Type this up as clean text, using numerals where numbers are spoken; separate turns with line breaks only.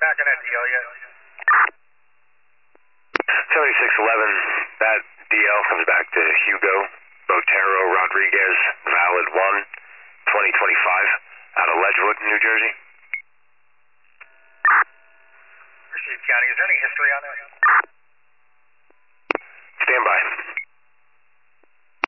back on that DL yet?
7611, that DL comes back to Hugo Botero Rodriguez, valid 1/2025, out of Ledgewood, New Jersey.
Received County, is there any history on that?